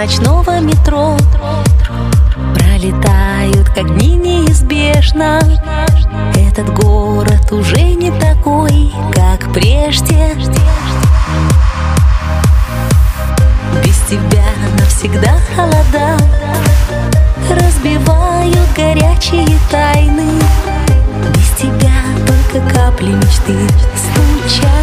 ночного метро пролетают, как дни неизбежно. Этот город уже не такой, как прежде. Без тебя навсегда холода разбивают горячие тайны. Без тебя только капли мечты стучат.